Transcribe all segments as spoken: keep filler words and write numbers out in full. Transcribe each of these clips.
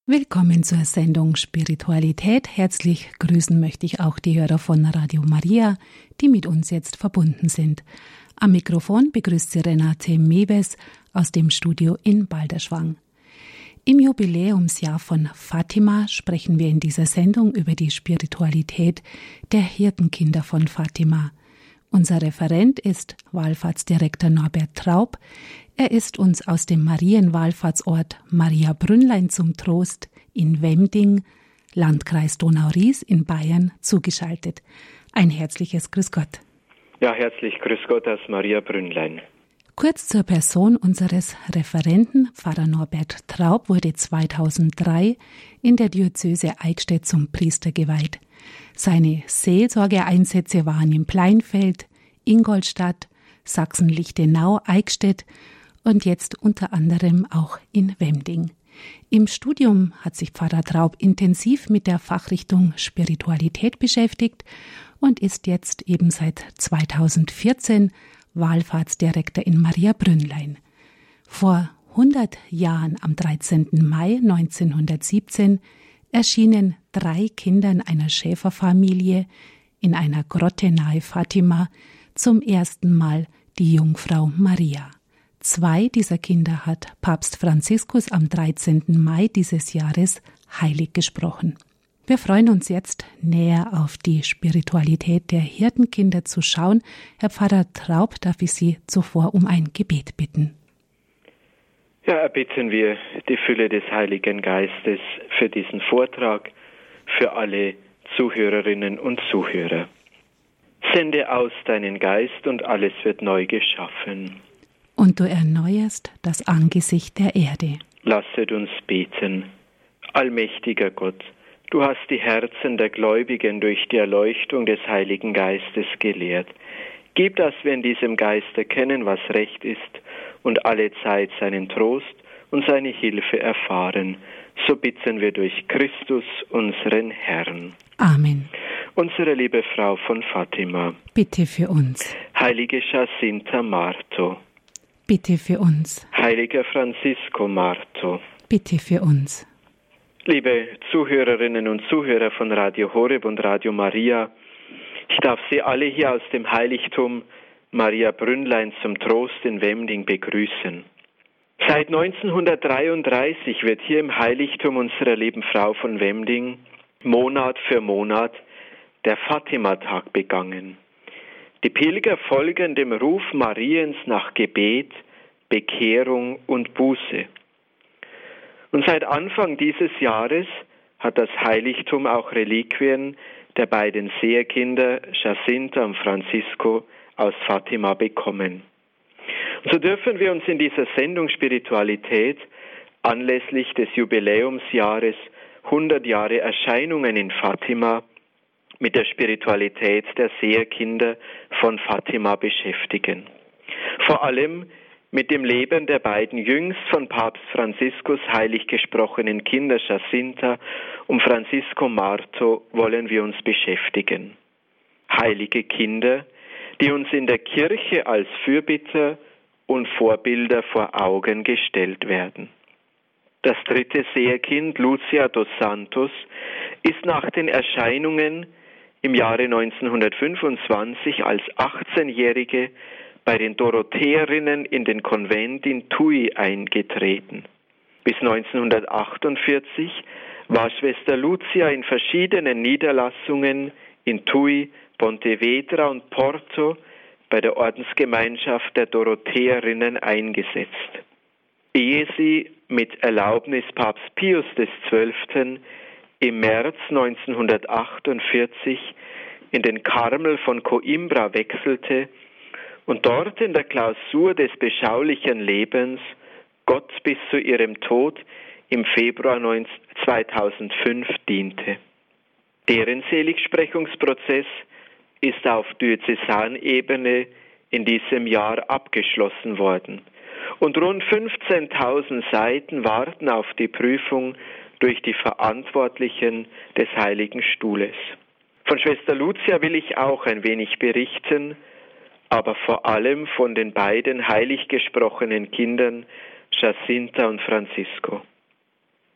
Willkommen zur Sendung Spiritualität. Herzlich grüßen möchte ich auch die Hörer von Radio Maria, die mit uns jetzt verbunden sind. Am Mikrofon begrüßt sie Renate Mewes aus dem Studio in Balderschwang. Im Jubiläumsjahr von Fatima sprechen wir in dieser Sendung über die Spiritualität der Hirtenkinder von Fatima. Unser Referent ist Wallfahrtsdirektor Norbert Traub. Er ist uns aus dem Marienwallfahrtsort Maria Brünnlein zum Trost in Wemding, Landkreis Donau-Ries in Bayern, zugeschaltet. Ein herzliches Grüß Gott. Ja, herzlich Grüß Gott aus Maria Brünnlein. Kurz zur Person unseres Referenten. Pfarrer Norbert Traub wurde zweitausenddrei in der Diözese Eichstätt zum Priester geweiht. Seine Seelsorgeeinsätze waren in Pleinfeld, Ingolstadt, Sachsen-Lichtenau, Eichstätt und jetzt unter anderem auch in Wemding. Im Studium hat sich Pfarrer Traub intensiv mit der Fachrichtung Spiritualität beschäftigt und ist jetzt eben seit zweitausendvierzehn Wallfahrtsdirektor in Maria Brünnlein. Vor hundert Jahren, am dreizehnten Mai neunzehnhundertsiebzehn, erschienen drei Kindern einer Schäferfamilie in einer Grotte nahe Fatima zum ersten Mal die Jungfrau Maria. Zwei dieser Kinder hat Papst Franziskus am dreizehnten Mai dieses Jahres heilig gesprochen. Wir freuen uns jetzt, näher auf die Spiritualität der Hirtenkinder zu schauen. Herr Pfarrer Traub, darf ich Sie zuvor um ein Gebet bitten? Ja, erbitten wir die Fülle des Heiligen Geistes für diesen Vortrag, für alle Zuhörerinnen und Zuhörer. Sende aus deinen Geist und alles wird neu geschaffen. Und du erneuerst das Angesicht der Erde. Lasset uns beten. Allmächtiger Gott, du hast die Herzen der Gläubigen durch die Erleuchtung des Heiligen Geistes gelehrt. Gib, dass wir in diesem Geist erkennen, was recht ist und alle Zeit seinen Trost und seine Hilfe erfahren. So bitten wir durch Christus, unseren Herrn. Amen. Unsere liebe Frau von Fatima, bitte für uns. Heilige Jacinta Marto, bitte für uns. Heiliger Francisco Marto, bitte für uns. Liebe Zuhörerinnen und Zuhörer von Radio Horeb und Radio Maria, ich darf Sie alle hier aus dem Heiligtum Maria Brünnlein zum Trost in Wemding begrüßen. Seit neunzehnhundertdreiunddreißig wird hier im Heiligtum unserer lieben Frau von Wemding Monat für Monat der Fatima-Tag begangen. Die Pilger folgen dem Ruf Mariens nach Gebet, Bekehrung und Buße. Und seit Anfang dieses Jahres hat das Heiligtum auch Reliquien der beiden Seherkinder Jacinta und Francisco aus Fatima bekommen. Und so dürfen wir uns in dieser Sendung Spiritualität anlässlich des Jubiläumsjahres hundert Jahre Erscheinungen in Fatima mit der Spiritualität der Seherkinder von Fatima beschäftigen. Vor allem mit dem Leben der beiden jüngst von Papst Franziskus heilig gesprochenen Kinder Jacinta und Francisco Marto wollen wir uns beschäftigen. Heilige Kinder, die uns in der Kirche als Fürbitter und Vorbilder vor Augen gestellt werden. Das dritte Seherkind, Lucia dos Santos, ist nach den Erscheinungen im Jahre neunzehnhundertfünfundzwanzig als achtzehnjährige bei den Dorotheerinnen in den Konvent in Tui eingetreten. Bis neunzehnhundertachtundvierzig war Schwester Lucia in verschiedenen Niederlassungen in Tui, Pontevedra und Porto bei der Ordensgemeinschaft der Dorotheerinnen eingesetzt. Ehe sie mit Erlaubnis Papst Pius des Zwölften im März neunzehnhundertachtundvierzig in den Karmel von Coimbra wechselte und dort in der Klausur des beschaulichen Lebens Gott bis zu ihrem Tod im Februar zweitausendfünf diente. Deren Seligsprechungsprozess ist auf Diözesanebene in diesem Jahr abgeschlossen worden. Und rund fünfzehntausend Seiten warten auf die Prüfung durch die Verantwortlichen des Heiligen Stuhles. Von Schwester Lucia will ich auch ein wenig berichten, aber vor allem von den beiden heilig gesprochenen Kindern Jacinta und Francisco.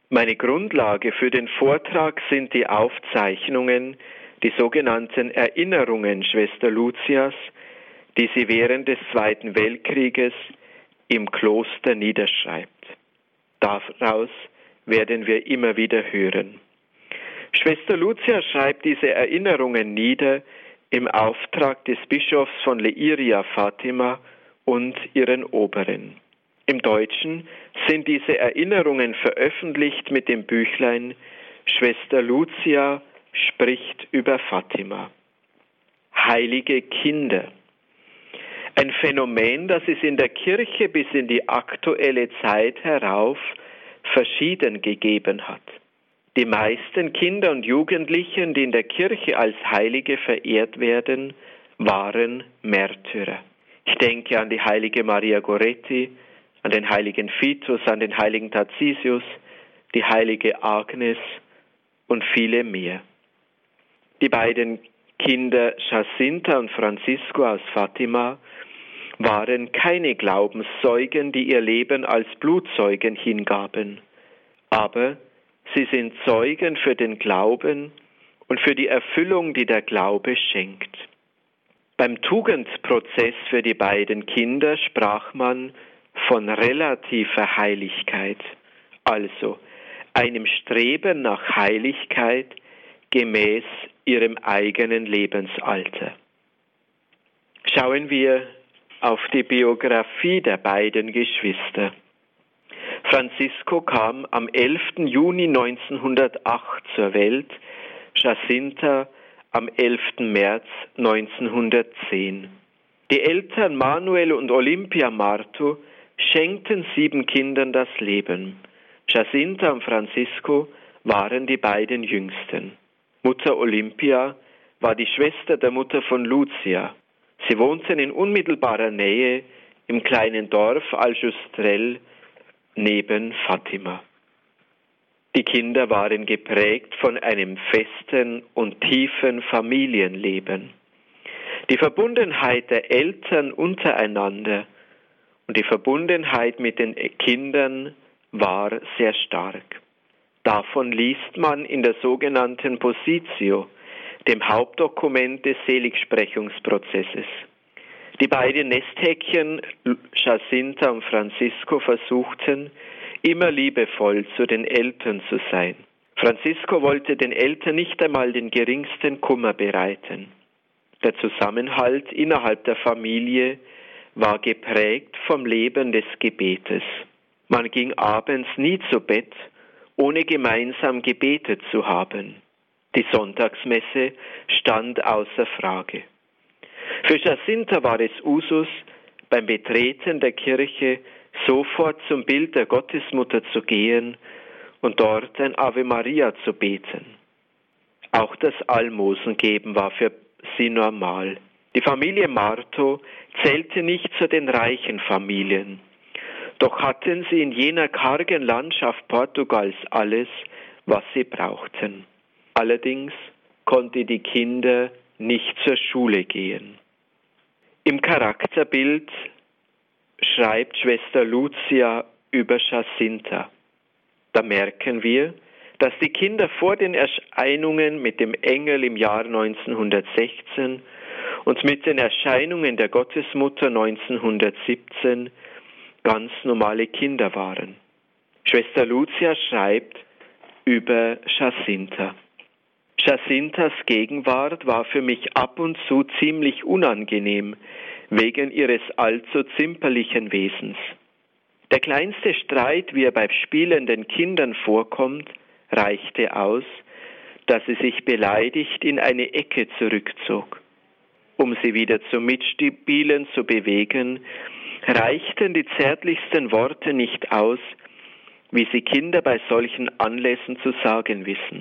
Meine Grundlage für den Vortrag sind die Aufzeichnungen, die sogenannten Erinnerungen Schwester Lucias, die sie während des Zweiten Weltkrieges im Kloster niederschreibt. Daraus werden wir immer wieder hören. Schwester Lucia schreibt diese Erinnerungen nieder im Auftrag des Bischofs von Leiria Fatima und ihren Oberen. Im Deutschen sind diese Erinnerungen veröffentlicht mit dem Büchlein Schwester Lucia spricht über Fatima. Heilige Kinder. Ein Phänomen, das es in der Kirche bis in die aktuelle Zeit herauf verschieden gegeben hat. Die meisten Kinder und Jugendlichen, die in der Kirche als Heilige verehrt werden, waren Märtyrer. Ich denke an die heilige Maria Goretti, an den heiligen Vitus, an den heiligen Tarsisius, die heilige Agnes und viele mehr. Die beiden Kinder Jacinta und Francisco aus Fatima waren keine Glaubenszeugen, die ihr Leben als Blutzeugen hingaben, aber sie sind Zeugen für den Glauben und für die Erfüllung, die der Glaube schenkt. Beim Tugendprozess für die beiden Kinder sprach man von relativer Heiligkeit, also einem Streben nach Heiligkeit gemäß ihrem eigenen Lebensalter. Schauen wir auf die Biografie der beiden Geschwister. Francisco kam am elften Juni neunzehnhundertacht zur Welt, Jacinta am elften März neunzehnhundertzehn. Die Eltern Manuel und Olympia Marto schenkten sieben Kindern das Leben. Jacinta und Francisco waren die beiden Jüngsten. Mutter Olympia war die Schwester der Mutter von Lucia. Sie wohnten in unmittelbarer Nähe im kleinen Dorf Aljustrel neben Fatima. Die Kinder waren geprägt von einem festen und tiefen Familienleben. Die Verbundenheit der Eltern untereinander und die Verbundenheit mit den Kindern war sehr stark. Davon liest man in der sogenannten Positio, dem Hauptdokument des Seligsprechungsprozesses. Die beiden Nesthäkchen, Jacinta und Francisco, versuchten, immer liebevoll zu den Eltern zu sein. Francisco wollte den Eltern nicht einmal den geringsten Kummer bereiten. Der Zusammenhalt innerhalb der Familie war geprägt vom Leben des Gebetes. Man ging abends nie zu Bett, ohne gemeinsam gebetet zu haben. Die Sonntagsmesse stand außer Frage. Für Jacinta war es Usus, beim Betreten der Kirche sofort zum Bild der Gottesmutter zu gehen und dort ein Ave Maria zu beten. Auch das Almosengeben war für sie normal. Die Familie Marto zählte nicht zu den reichen Familien. Doch hatten sie in jener kargen Landschaft Portugals alles, was sie brauchten. Allerdings konnten die Kinder nicht zur Schule gehen. Im Charakterbild schreibt Schwester Lucia über Jacinta. Da merken wir, dass die Kinder vor den Erscheinungen mit dem Engel im Jahr neunzehnhundertsechzehn und mit den Erscheinungen der Gottesmutter neunzehnhundertsiebzehn ganz normale Kinder waren. Schwester Lucia schreibt über Jacinta. Jacintas Gegenwart war für mich ab und zu ziemlich unangenehm, wegen ihres allzu zimperlichen Wesens. Der kleinste Streit, wie er bei spielenden Kindern vorkommt, reichte aus, dass sie sich beleidigt in eine Ecke zurückzog. Um sie wieder zum Mitspielen zu bewegen, reichten die zärtlichsten Worte nicht aus, wie sie Kinder bei solchen Anlässen zu sagen wissen.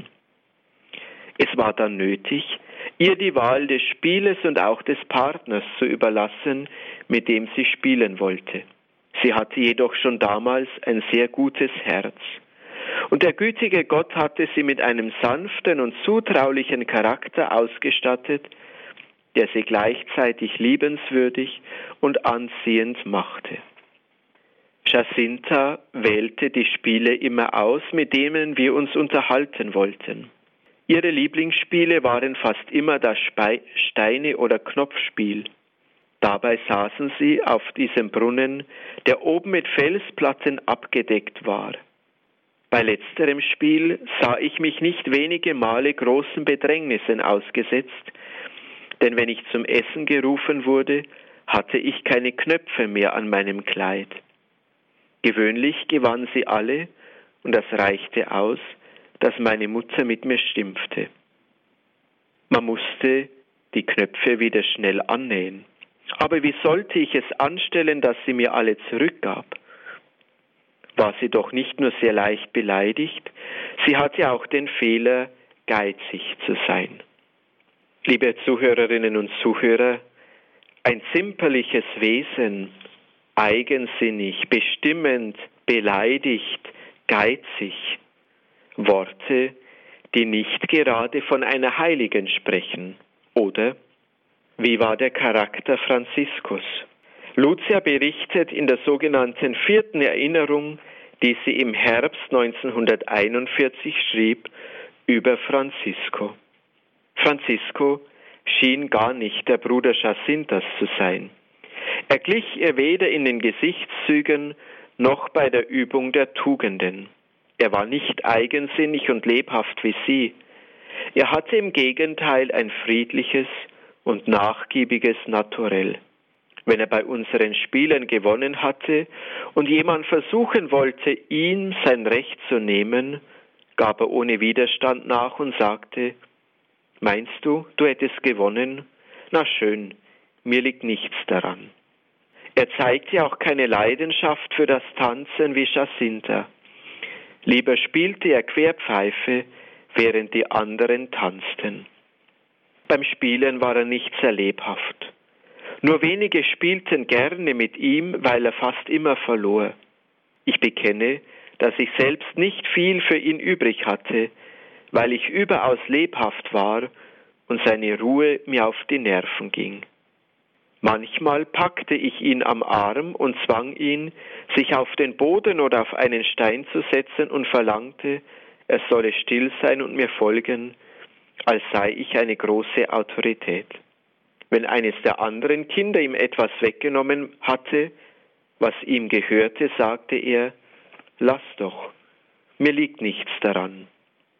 Es war dann nötig, ihr die Wahl des Spieles und auch des Partners zu überlassen, mit dem sie spielen wollte. Sie hatte jedoch schon damals ein sehr gutes Herz. Und der gütige Gott hatte sie mit einem sanften und zutraulichen Charakter ausgestattet, der sie gleichzeitig liebenswürdig und anziehend machte. Jacinta wählte die Spiele immer aus, mit denen wir uns unterhalten wollten. Ihre Lieblingsspiele waren fast immer das Steine- oder Knopfspiel. Dabei saßen sie auf diesem Brunnen, der oben mit Felsplatten abgedeckt war. Bei letzterem Spiel sah ich mich nicht wenige Male großen Bedrängnissen ausgesetzt, denn wenn ich zum Essen gerufen wurde, hatte ich keine Knöpfe mehr an meinem Kleid. Gewöhnlich gewann sie alle, und das reichte aus, dass meine Mutter mit mir schimpfte. Man musste die Knöpfe wieder schnell annähen. Aber wie sollte ich es anstellen, dass sie mir alle zurückgab? War sie doch nicht nur sehr leicht beleidigt, sie hatte auch den Fehler, geizig zu sein. Liebe Zuhörerinnen und Zuhörer, ein zimperliches Wesen, eigensinnig, bestimmend, beleidigt, geizig, Worte, die nicht gerade von einer Heiligen sprechen, oder? Wie war der Charakter Franziskus? Lucia berichtet in der sogenannten vierten Erinnerung, die sie im Herbst neunzehnhunderteinundvierzig schrieb, über Francisco. Francisco schien gar nicht der Bruder Jacintas zu sein. Er glich ihr weder in den Gesichtszügen noch bei der Übung der Tugenden. Er war nicht eigensinnig und lebhaft wie sie. Er hatte im Gegenteil ein friedliches und nachgiebiges Naturell. Wenn er bei unseren Spielen gewonnen hatte und jemand versuchen wollte, ihm sein Recht zu nehmen, gab er ohne Widerstand nach und sagte: »Meinst du, du hättest gewonnen? Na schön, mir liegt nichts daran.« Er zeigte auch keine Leidenschaft für das Tanzen wie Jacinta. Lieber spielte er Querpfeife, während die anderen tanzten. Beim Spielen war er nicht sehr lebhaft. Nur wenige spielten gerne mit ihm, weil er fast immer verlor. Ich bekenne, dass ich selbst nicht viel für ihn übrig hatte, weil ich überaus lebhaft war und seine Ruhe mir auf die Nerven ging. Manchmal packte ich ihn am Arm und zwang ihn, sich auf den Boden oder auf einen Stein zu setzen und verlangte, er solle still sein und mir folgen, als sei ich eine große Autorität. Wenn eines der anderen Kinder ihm etwas weggenommen hatte, was ihm gehörte, sagte er: »Lass doch, mir liegt nichts daran.«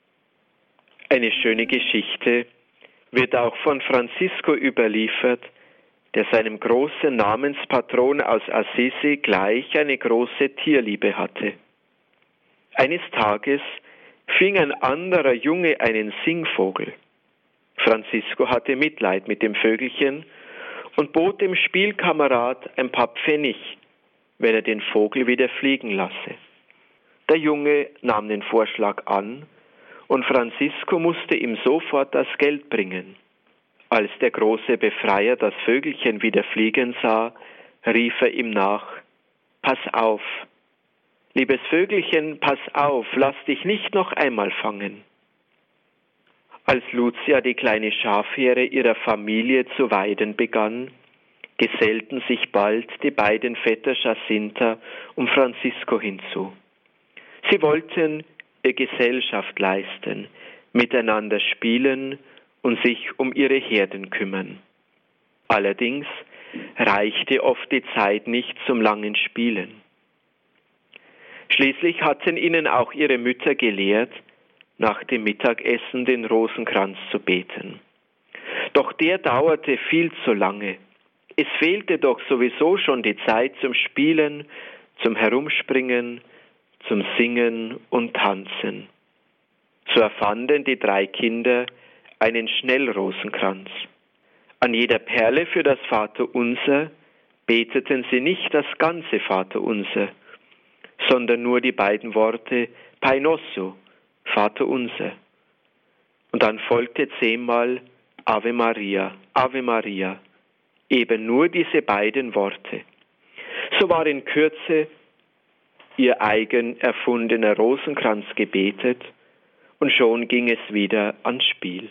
Eine schöne Geschichte wird auch von Francisco überliefert, der seinem großen Namenspatron aus Assisi gleich eine große Tierliebe hatte. Eines Tages fing ein anderer Junge einen Singvogel. Francisco hatte Mitleid mit dem Vögelchen und bot dem Spielkamerad ein paar Pfennig, wenn er den Vogel wieder fliegen lasse. Der Junge nahm den Vorschlag an und Francisco musste ihm sofort das Geld bringen. Als der große Befreier das Vögelchen wieder fliegen sah, rief er ihm nach: »Pass auf, liebes Vögelchen, pass auf, lass dich nicht noch einmal fangen.« Als Lucia die kleine Schafherde ihrer Familie zu weiden begann, gesellten sich bald die beiden Vetter Jacinta und Francisco hinzu. Sie wollten ihr Gesellschaft leisten, miteinander spielen und sich um ihre Herden kümmern. Allerdings reichte oft die Zeit nicht zum langen Spielen. Schließlich hatten ihnen auch ihre Mütter gelehrt, nach dem Mittagessen den Rosenkranz zu beten. Doch der dauerte viel zu lange. Es fehlte doch sowieso schon die Zeit zum Spielen, zum Herumspringen, zum Singen und Tanzen. So erfanden die drei Kinder einen Schnellrosenkranz. An jeder Perle für das Vaterunser beteten sie nicht das ganze Vaterunser, sondern nur die beiden Worte Pai Nosso, Vaterunser. Und dann folgte zehnmal Ave Maria, Ave Maria, eben nur diese beiden Worte. So war in Kürze ihr eigen erfundener Rosenkranz gebetet und schon ging es wieder ans Spiel.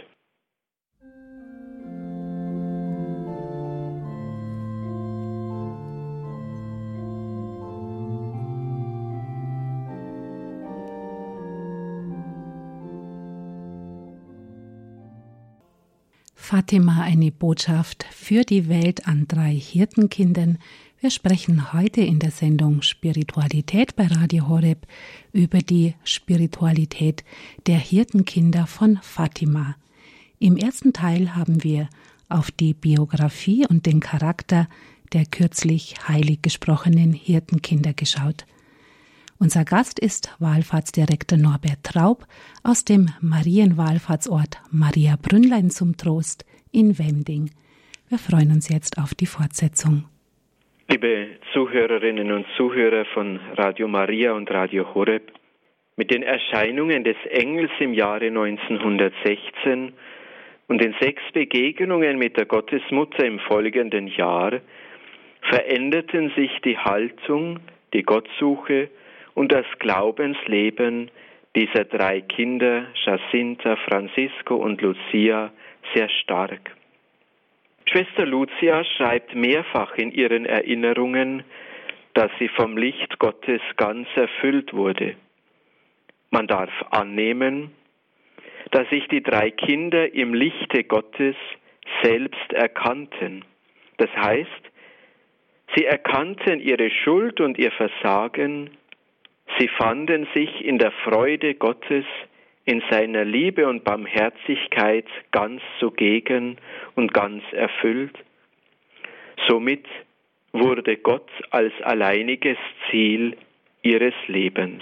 Fatima, eine Botschaft für die Welt an drei Hirtenkindern. Wir sprechen heute in der Sendung Spiritualität bei Radio Horeb über die Spiritualität der Hirtenkinder von Fatima. Im ersten Teil haben wir auf die Biografie und den Charakter der kürzlich heilig gesprochenen Hirtenkinder geschaut. Unser Gast ist Wallfahrtsdirektor Norbert Traub aus dem Marienwallfahrtsort Maria Brünnlein zum Trost in Wemding. Wir freuen uns jetzt auf die Fortsetzung. Liebe Zuhörerinnen und Zuhörer von Radio Maria und Radio Horeb, mit den Erscheinungen des Engels im Jahre neunzehnhundertsechzehn und den sechs Begegnungen mit der Gottesmutter im folgenden Jahr veränderten sich die Haltung, die Gottsuche und das Glaubensleben dieser drei Kinder, Jacinta, Francisco und Lucia, sehr stark. Schwester Lucia schreibt mehrfach in ihren Erinnerungen, dass sie vom Licht Gottes ganz erfüllt wurde. Man darf annehmen, dass sich die drei Kinder im Lichte Gottes selbst erkannten. Das heißt, sie erkannten ihre Schuld und ihr Versagen. Sie fanden sich in der Freude Gottes, in seiner Liebe und Barmherzigkeit ganz zugegen und ganz erfüllt. Somit wurde Gott als alleiniges Ziel ihres Lebens.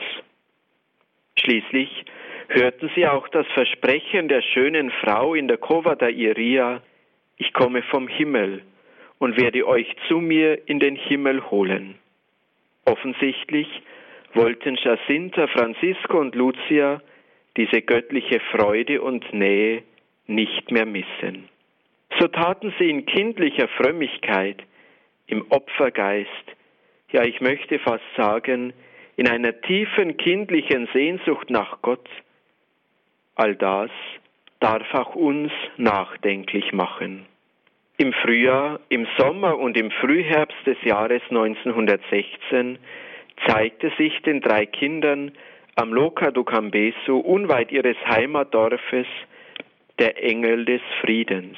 Schließlich hörten sie auch das Versprechen der schönen Frau in der Cova da Iria: Ich komme vom Himmel und werde euch zu mir in den Himmel holen. Offensichtlich wollten Jacinta, Francisco und Lucia diese göttliche Freude und Nähe nicht mehr missen. So taten sie in kindlicher Frömmigkeit, im Opfergeist, ja, ich möchte fast sagen, in einer tiefen kindlichen Sehnsucht nach Gott. All das darf auch uns nachdenklich machen. Im Frühjahr, im Sommer und im Frühherbst des Jahres neunzehnhundertsechzehn zeigte sich den drei Kindern am Loca do Cambeso, unweit ihres Heimatdorfes, der Engel des Friedens.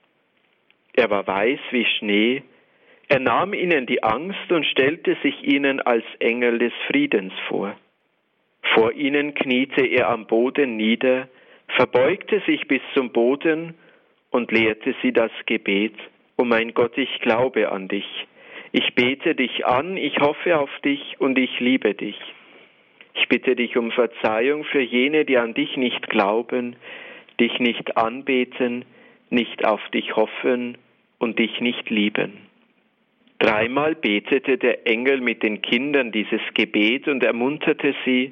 Er war weiß wie Schnee, er nahm ihnen die Angst und stellte sich ihnen als Engel des Friedens vor. Vor ihnen kniete er am Boden nieder, verbeugte sich bis zum Boden und lehrte sie das Gebet: O mein Gott, ich glaube an dich. Ich bete dich an, ich hoffe auf dich und ich liebe dich. Ich bitte dich um Verzeihung für jene, die an dich nicht glauben, dich nicht anbeten, nicht auf dich hoffen und dich nicht lieben. Dreimal betete der Engel mit den Kindern dieses Gebet und ermunterte sie: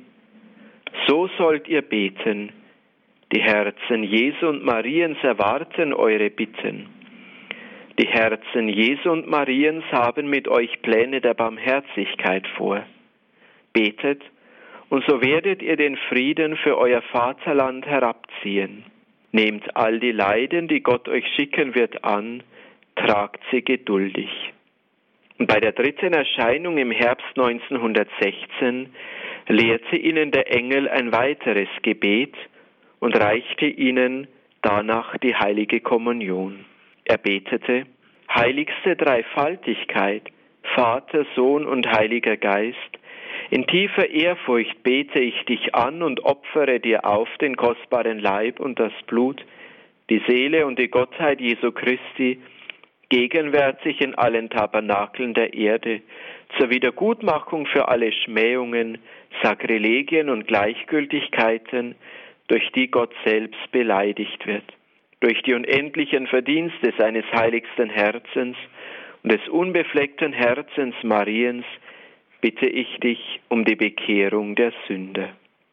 So sollt ihr beten. Die Herzen Jesu und Mariens erwarten eure Bitten. Die Herzen Jesu und Mariens haben mit euch Pläne der Barmherzigkeit vor. Betet, und so werdet ihr den Frieden für euer Vaterland herabziehen. Nehmt all die Leiden, die Gott euch schicken wird, an, tragt sie geduldig. Und bei der dritten Erscheinung im Herbst neunzehnhundertsechzehn lehrte ihnen der Engel ein weiteres Gebet und reichte ihnen danach die heilige Kommunion. Er betete: Heiligste Dreifaltigkeit, Vater, Sohn und Heiliger Geist, in tiefer Ehrfurcht bete ich dich an und opfere dir auf den kostbaren Leib und das Blut, die Seele und die Gottheit Jesu Christi, gegenwärtig in allen Tabernakeln der Erde, zur Wiedergutmachung für alle Schmähungen, Sakrilegien und Gleichgültigkeiten, durch die Gott selbst beleidigt wird. Durch die unendlichen Verdienste seines heiligsten Herzens und des unbefleckten Herzens Mariens bitte ich dich um die Bekehrung der Sünder.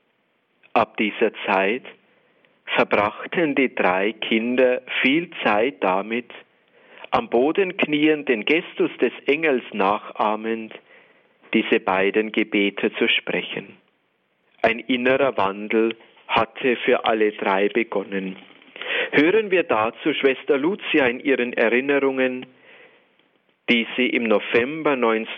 Ab dieser Zeit verbrachten die drei Kinder viel Zeit damit, am Boden kniend, den Gestus des Engels nachahmend, diese beiden Gebete zu sprechen. Ein innerer Wandel hatte für alle drei begonnen. Hören wir dazu Schwester Lucia in ihren Erinnerungen, die sie im November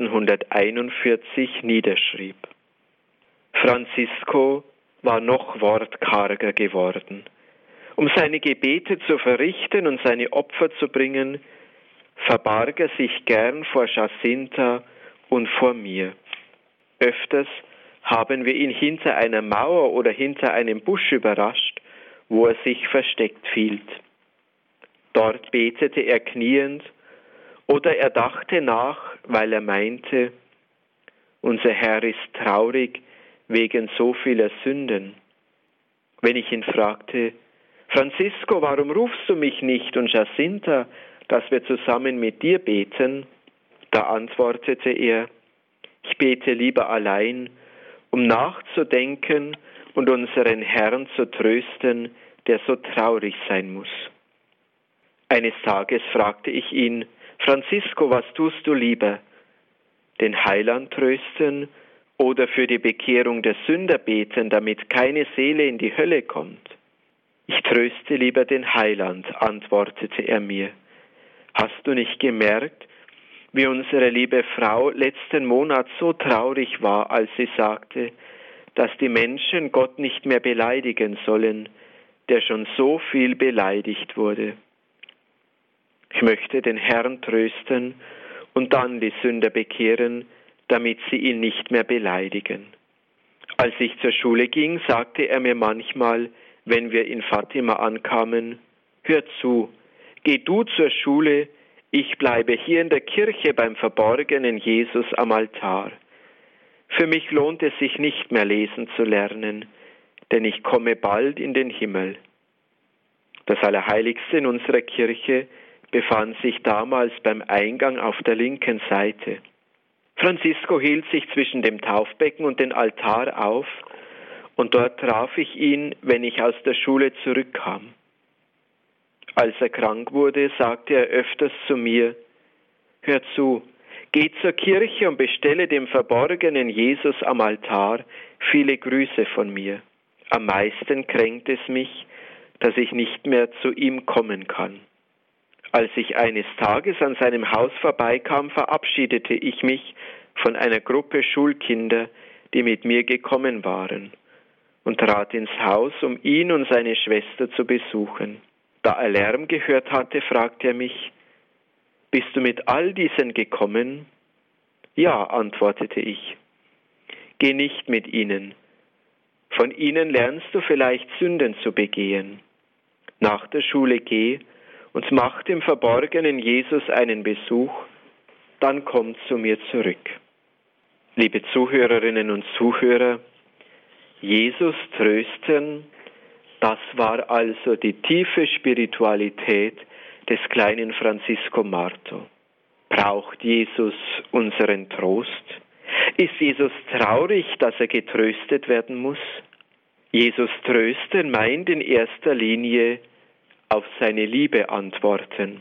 neunzehnhunderteinundvierzig niederschrieb. Francisco war noch wortkarger geworden Um seine Gebete zu verrichten und seine Opfer zu bringen, verbarg er sich gern vor Jacinta und vor mir. Öfters haben wir ihn hinter einer Mauer oder hinter einem Busch überrascht, wo er sich versteckt hielt. Dort betete er kniend oder er dachte nach, weil er meinte, unser Herr ist traurig wegen so vieler Sünden. Wenn ich ihn fragte, Francisco, warum rufst du mich nicht und Jacinta, dass wir zusammen mit dir beten? Da antwortete er, ich bete lieber allein, um nachzudenken und unseren Herrn zu trösten, der so traurig sein muss. Eines Tages fragte ich ihn, Francisco, was tust du lieber? Den Heiland trösten oder für die Bekehrung der Sünder beten, damit keine Seele in die Hölle kommt? Ich tröste lieber den Heiland, antwortete er mir. Hast du nicht gemerkt, wie unsere liebe Frau letzten Monat so traurig war, als sie sagte, dass die Menschen Gott nicht mehr beleidigen sollen, der schon so viel beleidigt wurde? Ich möchte den Herrn trösten und dann die Sünder bekehren, damit sie ihn nicht mehr beleidigen. Als ich zur Schule ging, sagte er mir manchmal, wenn wir in Fatima ankamen, hör zu, geh du zur Schule, ich bleibe hier in der Kirche beim verborgenen Jesus am Altar. Für mich lohnt es sich nicht mehr lesen zu lernen, denn ich komme bald in den Himmel. Das Allerheiligste in unserer Kirche befand sich damals beim Eingang auf der linken Seite. Francisco hielt sich zwischen dem Taufbecken und dem Altar auf und dort traf ich ihn, wenn ich aus der Schule zurückkam. Als er krank wurde, sagte er öfters zu mir, hör zu, geh zur Kirche und bestelle dem verborgenen Jesus am Altar viele Grüße von mir. Am meisten kränkt es mich, dass ich nicht mehr zu ihm kommen kann. Als ich eines Tages an seinem Haus vorbeikam, verabschiedete ich mich von einer Gruppe Schulkinder, die mit mir gekommen waren, und trat ins Haus, um ihn und seine Schwester zu besuchen. Da er Lärm gehört hatte, fragte er mich, bist du mit all diesen gekommen? Ja, antwortete ich. Geh nicht mit ihnen. Von ihnen lernst du vielleicht Sünden zu begehen. Nach der Schule geh und mach dem verborgenen Jesus einen Besuch, dann komm zu mir zurück. Liebe Zuhörerinnen und Zuhörer, Jesus trösten, das war also die tiefe Spiritualität des kleinen Francisco Marto. Braucht Jesus unseren Trost? Ist Jesus traurig, dass er getröstet werden muss? Jesus trösten meint in erster Linie auf seine Liebe antworten.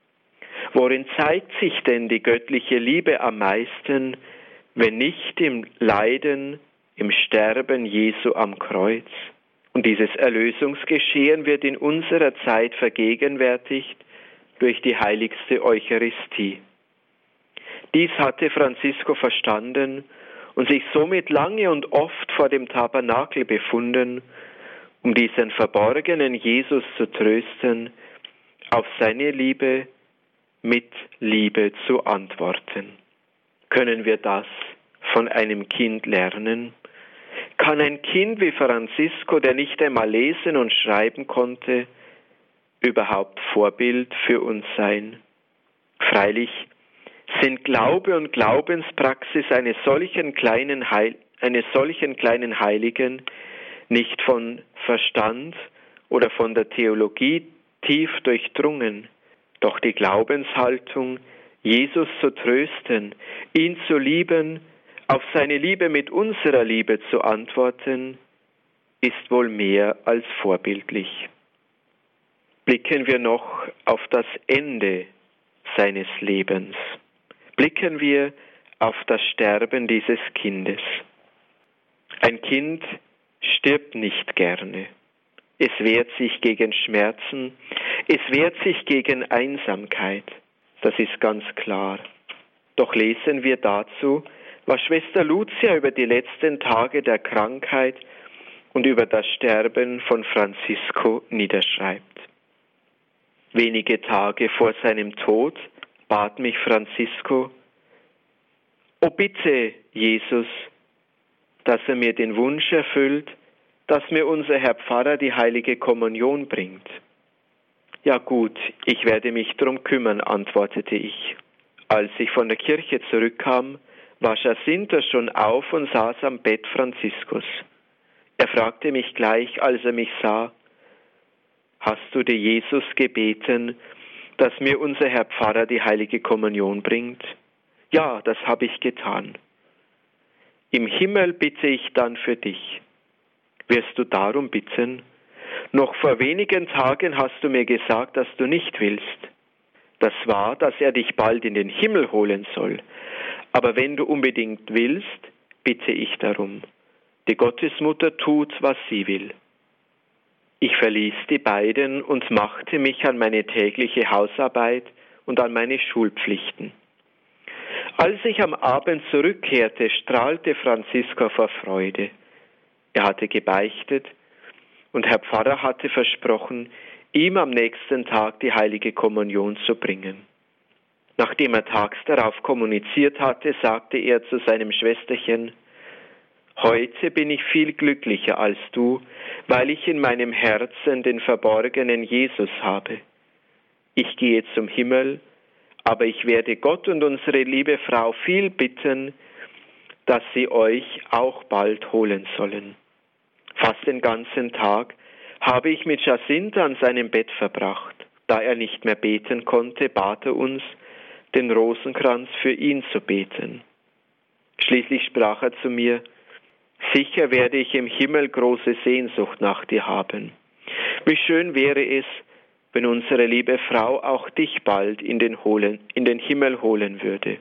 Worin zeigt sich denn die göttliche Liebe am meisten, wenn nicht im Leiden, im Sterben Jesu am Kreuz? Und dieses Erlösungsgeschehen wird in unserer Zeit vergegenwärtigt durch die heiligste Eucharistie. Dies hatte Francisco verstanden und sich somit lange und oft vor dem Tabernakel befunden, um diesen verborgenen Jesus zu trösten, auf seine Liebe mit Liebe zu antworten. Können wir das von einem Kind lernen? Kann ein Kind wie Francisco, der nicht einmal lesen und schreiben konnte, überhaupt Vorbild für uns sein? Freilich sind Glaube und Glaubenspraxis eines solchen kleinen, Heil, eines solchen kleinen Heiligen nicht von Verstand oder von der Theologie tief durchdrungen. Doch die Glaubenshaltung, Jesus zu trösten, ihn zu lieben, auf seine Liebe mit unserer Liebe zu antworten, ist wohl mehr als vorbildlich. Blicken wir noch auf das Ende seines Lebens. Blicken wir auf das Sterben dieses Kindes. Ein Kind stirbt nicht gerne. Es wehrt sich gegen Schmerzen, es wehrt sich gegen Einsamkeit. Das ist ganz klar. Doch lesen wir dazu, was Schwester Lucia über die letzten Tage der Krankheit und über das Sterben von Francisco niederschreibt. Wenige Tage vor seinem Tod bat mich Francisco: O bitte, Jesus, dass er mir den Wunsch erfüllt, dass mir unser Herr Pfarrer die heilige Kommunion bringt. Ja gut, ich werde mich drum kümmern, antwortete ich. Als ich von der Kirche zurückkam, war Jacinta schon auf und saß am Bett Franziskus. Er fragte mich gleich, als er mich sah: Hast du dir Jesus gebeten, dass mir unser Herr Pfarrer die heilige Kommunion bringt? Ja, das habe ich getan. Im Himmel bitte ich dann für dich. Wirst du darum bitten? Noch vor wenigen Tagen hast du mir gesagt, dass du nicht willst. Das war, dass er dich bald in den Himmel holen soll. Aber wenn du unbedingt willst, bitte ich darum. Die Gottesmutter tut, was sie will. Ich verließ die beiden und machte mich an meine tägliche Hausarbeit und an meine Schulpflichten. Als ich am Abend zurückkehrte, strahlte Franziska vor Freude. Er hatte gebeichtet und Herr Pfarrer hatte versprochen, ihm am nächsten Tag die heilige Kommunion zu bringen. Nachdem er tags darauf kommuniziert hatte, sagte er zu seinem Schwesterchen: Heute bin ich viel glücklicher als du, weil ich in meinem Herzen den verborgenen Jesus habe. Ich gehe zum Himmel, aber ich werde Gott und unsere liebe Frau viel bitten, dass sie euch auch bald holen sollen. Fast den ganzen Tag habe ich mit Jacinta an seinem Bett verbracht. Da er nicht mehr beten konnte, bat er uns, den Rosenkranz für ihn zu beten. Schließlich sprach er zu mir: Sicher werde ich im Himmel große Sehnsucht nach dir haben. Wie schön wäre es, wenn unsere liebe Frau auch dich bald in den, holen, in den Himmel holen würde.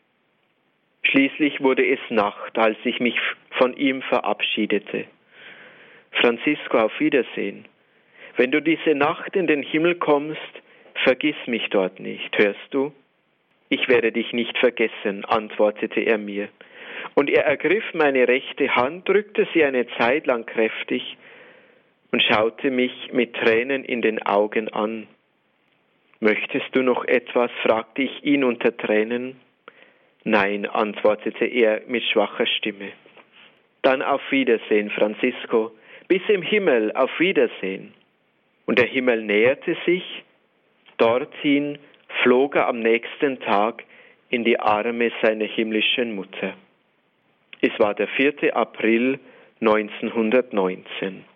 Schließlich wurde es Nacht, als ich mich von ihm verabschiedete. Francisco, auf Wiedersehen. Wenn du diese Nacht in den Himmel kommst, vergiss mich dort nicht, hörst du? Ich werde dich nicht vergessen, antwortete er mir. Und er ergriff meine rechte Hand, drückte sie eine Zeit lang kräftig und schaute mich mit Tränen in den Augen an. Möchtest du noch etwas? Fragte ich ihn unter Tränen. Nein, antwortete er mit schwacher Stimme. Dann auf Wiedersehen, Francisco, bis im Himmel, auf Wiedersehen. Und der Himmel näherte sich, dorthin flog er am nächsten Tag in die Arme seiner himmlischen Mutter. Es war der vierte April neunzehnhundertneunzehn.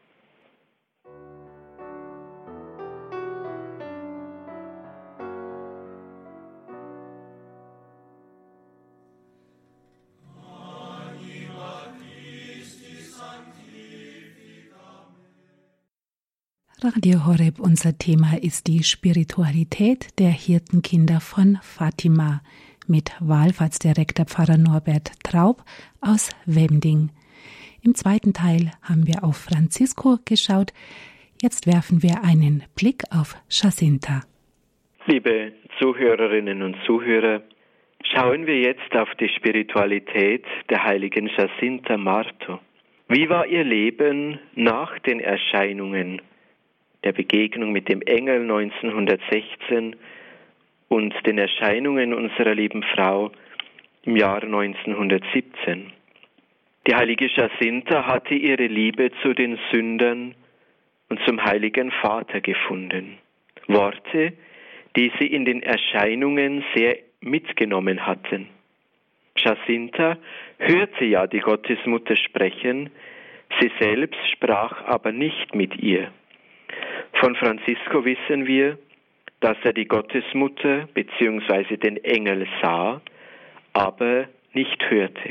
Radio Horeb, unser Thema ist die Spiritualität der Hirtenkinder von Fatima mit Wallfahrtsdirektor Pfarrer Norbert Traub aus Wemding. Im zweiten Teil haben wir auf Francisco geschaut. Jetzt werfen wir einen Blick auf Jacinta. Liebe Zuhörerinnen und Zuhörer, schauen wir jetzt auf die Spiritualität der heiligen Jacinta Marto. Wie war ihr Leben nach den Erscheinungen der Begegnung mit dem Engel neunzehnhundertsechzehn und den Erscheinungen unserer lieben Frau im Jahr neunzehnhundertsiebzehn. Die heilige Jacinta hatte ihre Liebe zu den Sündern und zum Heiligen Vater gefunden. Worte, die sie in den Erscheinungen sehr mitgenommen hatten. Jacinta hörte ja die Gottesmutter sprechen, sie selbst sprach aber nicht mit ihr. Von Francisco wissen wir, dass er die Gottesmutter bzw. den Engel sah, aber nicht hörte.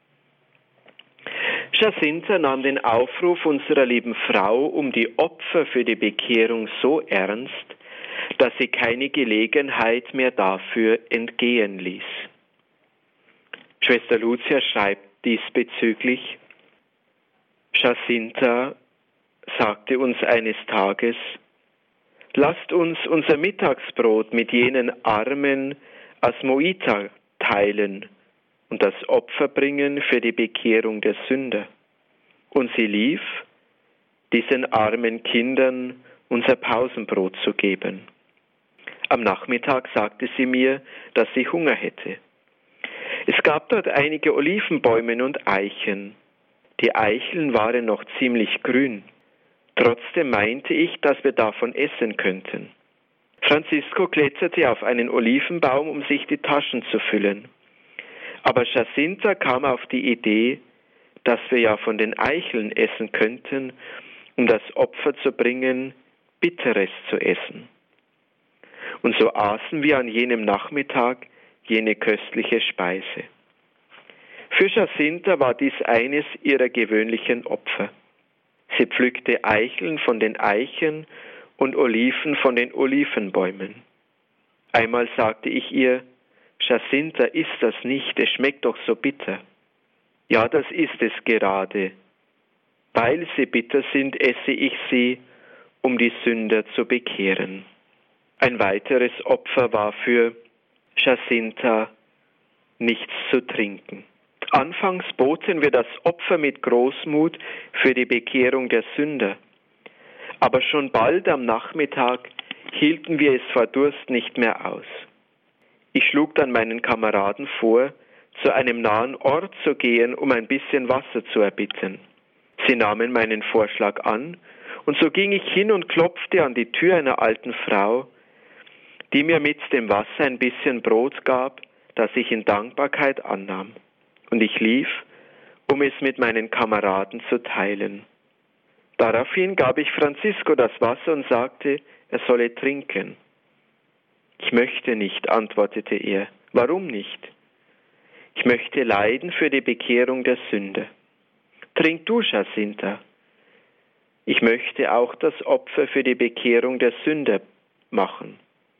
Jacinta nahm den Aufruf unserer lieben Frau um die Opfer für die Bekehrung so ernst, dass sie keine Gelegenheit mehr dafür entgehen ließ. Schwester Lucia schreibt diesbezüglich: Jacinta sagte uns eines Tages: Lasst uns unser Mittagsbrot mit jenen Armen aus Moita teilen und das Opfer bringen für die Bekehrung der Sünder. Und sie lief, diesen armen Kindern unser Pausenbrot zu geben. Am Nachmittag sagte sie mir, dass sie Hunger hätte. Es gab dort einige Olivenbäume und Eichen. Die Eicheln waren noch ziemlich grün. Trotzdem meinte ich, dass wir davon essen könnten. Francisco kletterte auf einen Olivenbaum, um sich die Taschen zu füllen. Aber Jacinta kam auf die Idee, dass wir ja von den Eicheln essen könnten, um das Opfer zu bringen, Bitteres zu essen. Und so aßen wir an jenem Nachmittag jene köstliche Speise. Für Jacinta war dies eines ihrer gewöhnlichen Opfer. Sie pflückte Eicheln von den Eichen und Oliven von den Olivenbäumen. Einmal sagte ich ihr, Jacinta, iss das nicht, es schmeckt doch so bitter. Ja, das ist es gerade. Weil sie bitter sind, esse ich sie, um die Sünder zu bekehren. Ein weiteres Opfer war für Jacinta, nichts zu trinken. Anfangs boten wir das Opfer mit Großmut für die Bekehrung der Sünder. Aber schon bald am Nachmittag hielten wir es vor Durst nicht mehr aus. Ich schlug dann meinen Kameraden vor, zu einem nahen Ort zu gehen, um ein bisschen Wasser zu erbitten. Sie nahmen meinen Vorschlag an, und so ging ich hin und klopfte an die Tür einer alten Frau, die mir mit dem Wasser ein bisschen Brot gab, das ich in Dankbarkeit annahm. Und ich lief, um es mit meinen Kameraden zu teilen. Daraufhin gab ich Francisco das Wasser und sagte, er solle trinken. Ich möchte nicht, antwortete er. Warum nicht? Ich möchte leiden für die Bekehrung der Sünder. Trink du, Jacinta. Ich möchte auch das Opfer für die Bekehrung der Sünder machen.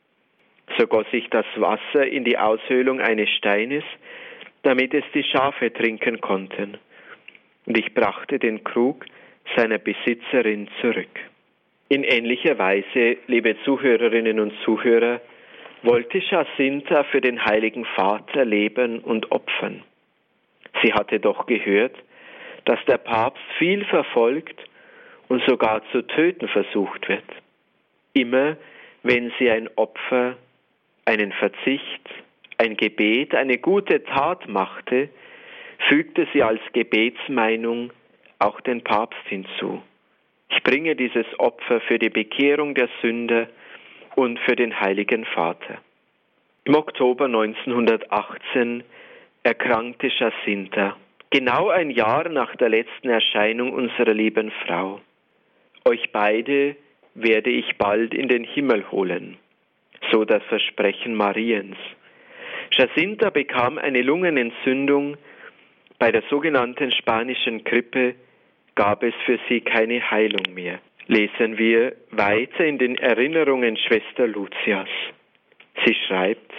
So goss ich das Wasser in die Aushöhlung eines Steines, damit es die Schafe trinken konnten. Und ich brachte den Krug seiner Besitzerin zurück. In ähnlicher Weise, liebe Zuhörerinnen und Zuhörer, wollte Jacinta für den Heiligen Vater leben und opfern. Sie hatte doch gehört, dass der Papst viel verfolgt und sogar zu töten versucht wird. Immer, wenn sie ein Opfer, einen Verzicht, ein Gebet, eine gute Tat machte, fügte sie als Gebetsmeinung auch den Papst hinzu. Ich bringe dieses Opfer für die Bekehrung der Sünder und für den Heiligen Vater. Im Oktober neunzehnhundertachtzehn erkrankte Jacinta, genau ein Jahr nach der letzten Erscheinung unserer lieben Frau. Euch beide werde ich bald in den Himmel holen, so das Versprechen Mariens. Jacinta bekam eine Lungenentzündung. Bei der sogenannten spanischen Grippe gab es für sie keine Heilung mehr. Lesen wir weiter in den Erinnerungen Schwester Lucias. Sie schreibt,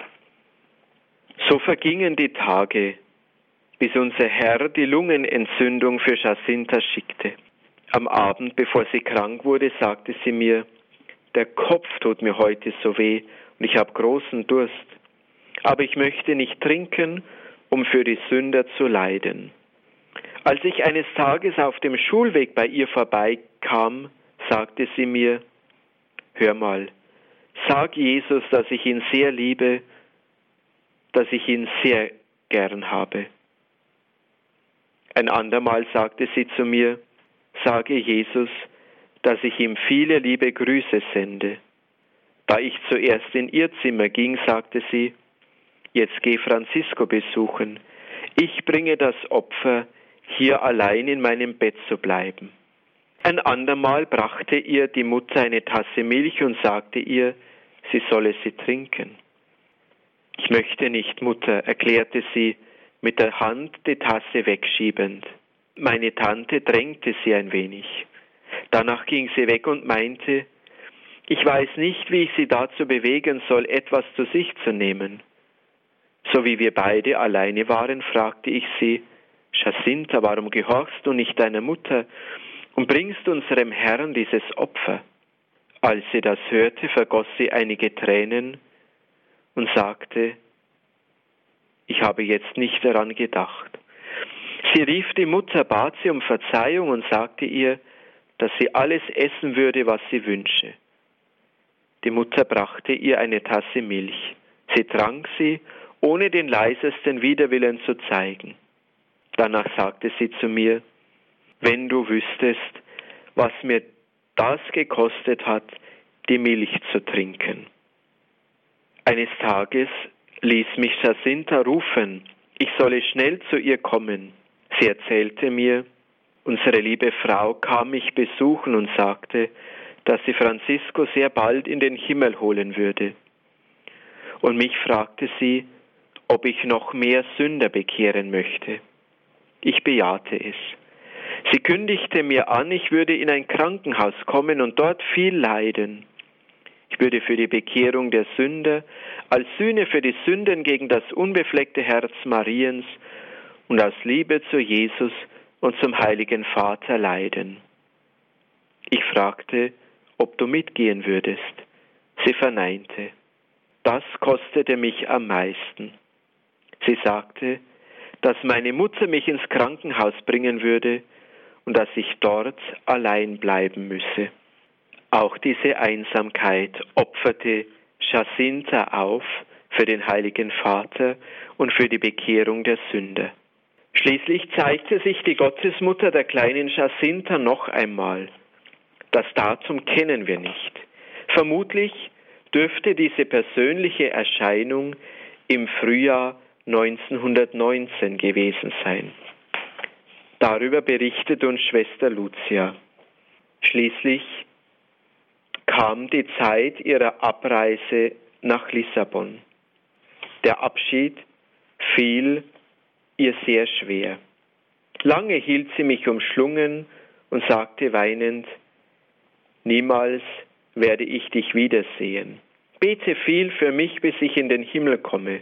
so vergingen die Tage, bis unser Herr die Lungenentzündung für Jacinta schickte. Am Abend, bevor sie krank wurde, sagte sie mir, der Kopf tut mir heute so weh und ich habe großen Durst. Aber ich möchte nicht trinken, um für die Sünder zu leiden. Als ich eines Tages auf dem Schulweg bei ihr vorbeikam, sagte sie mir, hör mal, sag Jesus, dass ich ihn sehr liebe, dass ich ihn sehr gern habe. Ein andermal sagte sie zu mir, sage Jesus, dass ich ihm viele liebe Grüße sende. Da ich zuerst in ihr Zimmer ging, sagte sie, jetzt geh Francisco besuchen. Ich bringe das Opfer, hier allein in meinem Bett zu bleiben. Ein andermal brachte ihr die Mutter eine Tasse Milch und sagte ihr, sie solle sie trinken. Ich möchte nicht, Mutter, erklärte sie, mit der Hand die Tasse wegschiebend. Meine Tante drängte sie ein wenig. Danach ging sie weg und meinte, ich weiß nicht, wie ich sie dazu bewegen soll, etwas zu sich zu nehmen. So wie wir beide alleine waren, fragte ich sie, Jacinta, warum gehorchst du nicht deiner Mutter und bringst unserem Herrn dieses Opfer? Als sie das hörte, vergoss sie einige Tränen und sagte, ich habe jetzt nicht daran gedacht. Sie rief die Mutter, bat sie um Verzeihung und sagte ihr, dass sie alles essen würde, was sie wünsche. Die Mutter brachte ihr eine Tasse Milch. Sie trank sie, ohne den leisesten Widerwillen zu zeigen. Danach sagte sie zu mir, wenn du wüsstest, was mir das gekostet hat, die Milch zu trinken. Eines Tages ließ mich Jacinta rufen, ich solle schnell zu ihr kommen. Sie erzählte mir, unsere liebe Frau kam mich besuchen und sagte, dass sie Francisco sehr bald in den Himmel holen würde. Und mich fragte sie, ob ich noch mehr Sünder bekehren möchte. Ich bejahte es. Sie kündigte mir an, ich würde in ein Krankenhaus kommen und dort viel leiden. Ich würde für die Bekehrung der Sünder, als Sühne für die Sünden gegen das unbefleckte Herz Mariens und aus Liebe zu Jesus und zum Heiligen Vater leiden. Ich fragte, ob du mitgehen würdest. Sie verneinte. Das kostete mich am meisten. Sie sagte, dass meine Mutter mich ins Krankenhaus bringen würde und dass ich dort allein bleiben müsse. Auch diese Einsamkeit opferte Jacinta auf für den Heiligen Vater und für die Bekehrung der Sünder. Schließlich zeigte sich die Gottesmutter der kleinen Jacinta noch einmal. Das Datum kennen wir nicht. Vermutlich dürfte diese persönliche Erscheinung im Frühjahr neunzehnhundertneunzehn gewesen sein. Darüber berichtet uns Schwester Lucia. Schließlich kam die Zeit ihrer Abreise nach Lissabon. Der Abschied fiel ihr sehr schwer. Lange hielt sie mich umschlungen und sagte weinend, niemals werde ich dich wiedersehen. Bete viel für mich, bis ich in den Himmel komme.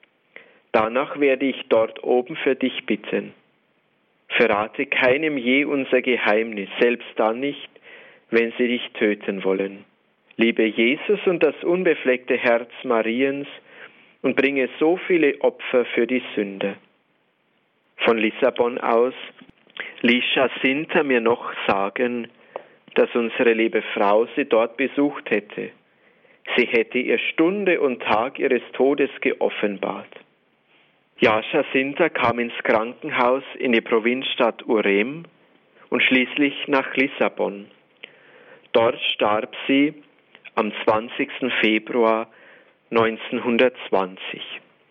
Danach werde ich dort oben für dich bitten. Verrate keinem je unser Geheimnis, selbst dann nicht, wenn sie dich töten wollen. Liebe Jesus und das unbefleckte Herz Mariens und bringe so viele Opfer für die Sünder. Von Lissabon aus ließ Jacinta mir noch sagen, dass unsere liebe Frau sie dort besucht hätte. Sie hätte ihr Stunde und Tag ihres Todes geoffenbart. Ja, Jacinta kam ins Krankenhaus in die Provinzstadt Urem und schließlich nach Lissabon. Dort starb sie am zwanzigsten Februar neunzehnhundertzwanzig.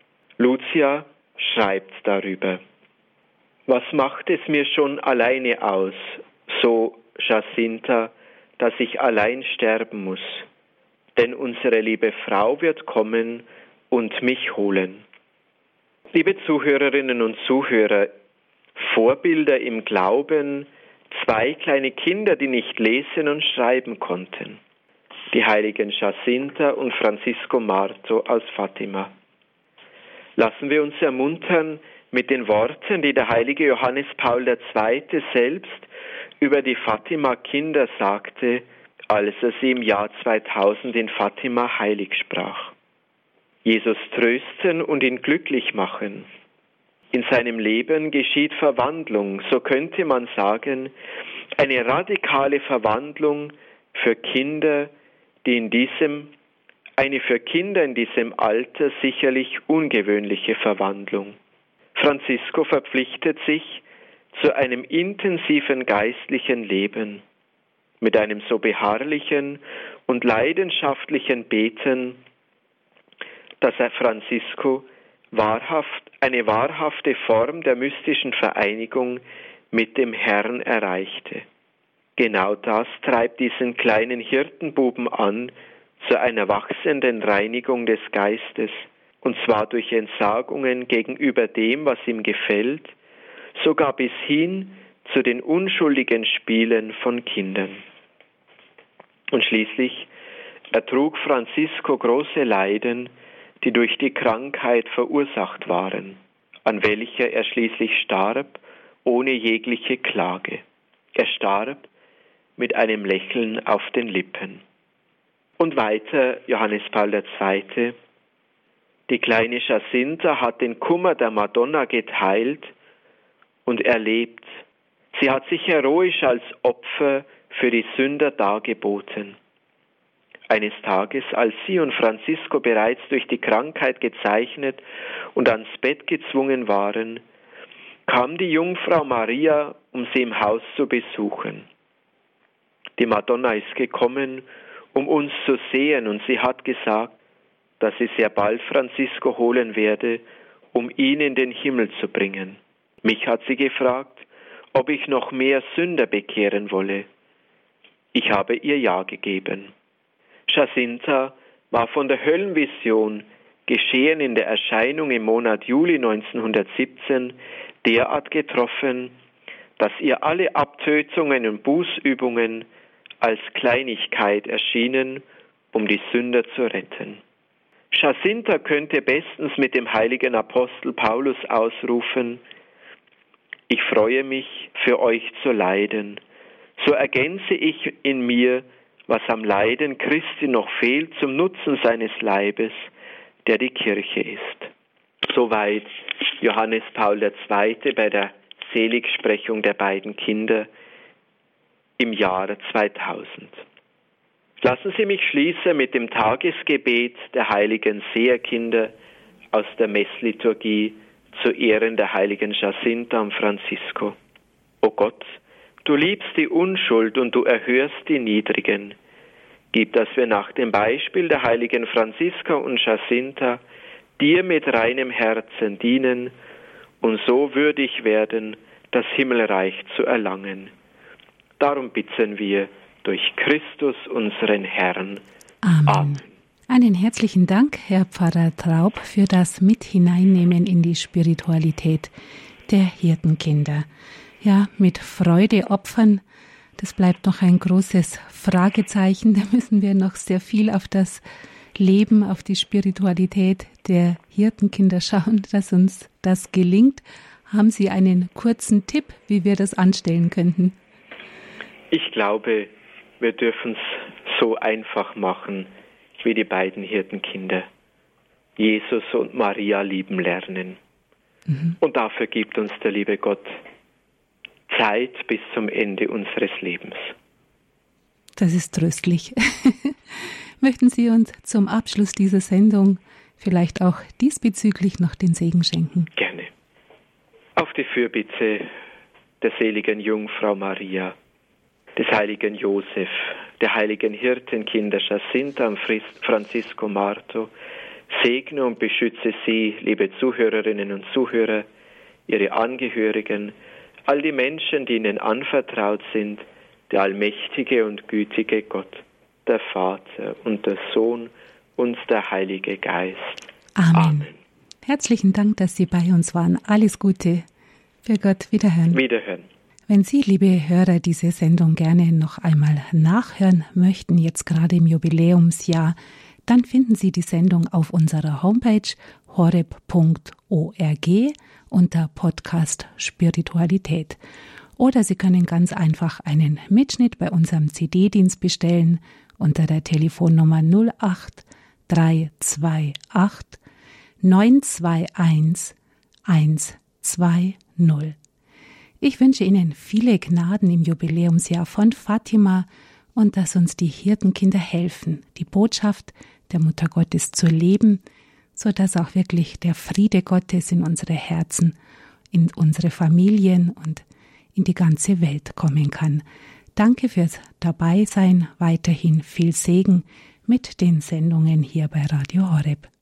Lucia schreibt darüber. Was macht es mir schon alleine aus, so Jacinta, dass ich allein sterben muss? Denn unsere liebe Frau wird kommen und mich holen. Liebe Zuhörerinnen und Zuhörer, Vorbilder im Glauben, zwei kleine Kinder, die nicht lesen und schreiben konnten. Die heiligen Jacinta und Francisco Marto aus Fatima. Lassen wir uns ermuntern mit den Worten, die der heilige Johannes Paul der Zweite selbst über die Fatima-Kinder sagte, als er sie im Jahr zweitausend in Fatima heilig sprach. Jesus trösten und ihn glücklich machen. In seinem Leben geschieht Verwandlung, so könnte man sagen, eine radikale Verwandlung für Kinder, die in diesem, eine für Kinder in diesem Alter sicherlich ungewöhnliche Verwandlung. Francisco verpflichtet sich zu einem intensiven geistlichen Leben, mit einem so beharrlichen und leidenschaftlichen Beten, dass er Francisco wahrhaft, eine wahrhafte Form der mystischen Vereinigung mit dem Herrn erreichte. Genau das treibt diesen kleinen Hirtenbuben an zu einer wachsenden Reinigung des Geistes, und zwar durch Entsagungen gegenüber dem, was ihm gefällt, sogar bis hin zu den unschuldigen Spielen von Kindern. Und schließlich ertrug Francisco große Leiden, die durch die Krankheit verursacht waren, an welcher er schließlich starb, ohne jegliche Klage. Er starb mit einem Lächeln auf den Lippen. Und weiter Johannes Paul der Zweite. Die kleine Jacinta hat den Kummer der Madonna geteilt und erlebt. Sie hat sich heroisch als Opfer für die Sünder dargeboten. Eines Tages, als sie und Francisco bereits durch die Krankheit gezeichnet und ans Bett gezwungen waren, kam die Jungfrau Maria, um sie im Haus zu besuchen. Die Madonna ist gekommen, um uns zu sehen, und sie hat gesagt, dass sie sehr bald Francisco holen werde, um ihn in den Himmel zu bringen. Mich hat sie gefragt, ob ich noch mehr Sünder bekehren wolle. Ich habe ihr Ja gegeben. Jacinta war von der Höllenvision, geschehen in der Erscheinung im Monat Juli neunzehnhundertsiebzehn, derart getroffen, dass ihr alle Abtötungen und Bußübungen als Kleinigkeit erschienen, um die Sünder zu retten. Jacinta könnte bestens mit dem heiligen Apostel Paulus ausrufen: Ich freue mich, für euch zu leiden. So ergänze ich in mir, was am Leiden Christi noch fehlt, zum Nutzen seines Leibes, der die Kirche ist. Soweit Johannes Paul der Zweite bei der Seligsprechung der beiden Kinder im Jahre zweitausend. Lassen Sie mich schließen mit dem Tagesgebet der heiligen Seherkinder aus der Messliturgie zu Ehren der heiligen Jacinta und Francisco. O Gott, du liebst die Unschuld und du erhörst die Niedrigen. Gib, dass wir nach dem Beispiel der heiligen Franziska und Jacinta dir mit reinem Herzen dienen und so würdig werden, das Himmelreich zu erlangen. Darum bitten wir durch Christus, unseren Herrn. Amen. Amen. Einen herzlichen Dank, Herr Pfarrer Traub, für das Mithineinnehmen in die Spiritualität der Hirtenkinder. Ja, mit Freude opfern, das bleibt noch ein großes Fragezeichen. Da müssen wir noch sehr viel auf das Leben, auf die Spiritualität der Hirtenkinder schauen, dass uns das gelingt. Haben Sie einen kurzen Tipp, wie wir das anstellen könnten? Ich glaube, wir dürfen es so einfach machen wie die beiden Hirtenkinder. Jesus und Maria lieben lernen. Mhm. Und dafür gibt uns der liebe Gott Zeit bis zum Ende unseres Lebens. Das ist tröstlich. Möchten Sie uns zum Abschluss dieser Sendung vielleicht auch diesbezüglich noch den Segen schenken? Gerne. Auf die Fürbitte der seligen Jungfrau Maria, des heiligen Josef, der heiligen Hirtenkinder Jacinta und Francisco Marto, segne und beschütze Sie, liebe Zuhörerinnen und Zuhörer, Ihre Angehörigen, all die Menschen, die Ihnen anvertraut sind, der allmächtige und gütige Gott, der Vater und der Sohn und der Heilige Geist. Amen. Amen. Herzlichen Dank, dass Sie bei uns waren. Alles Gute. Für Gott, wiederhören. Wiederhören. Wenn Sie, liebe Hörer, diese Sendung gerne noch einmal nachhören möchten, jetzt gerade im Jubiläumsjahr, dann finden Sie die Sendung auf unserer Homepage horeb punkt org unter Podcast Spiritualität. Oder Sie können ganz einfach einen Mitschnitt bei unserem C D-Dienst bestellen unter der Telefonnummer null acht drei zwei acht neun zwei eins eins zwei null. Ich wünsche Ihnen viele Gnaden im Jubiläumsjahr von Fatima und dass uns die Hirtenkinder helfen, die Botschaft der Mutter Gottes zu leben, sodass auch wirklich der Friede Gottes in unsere Herzen, in unsere Familien und in die ganze Welt kommen kann. Danke fürs Dabeisein, weiterhin viel Segen mit den Sendungen hier bei Radio Horeb.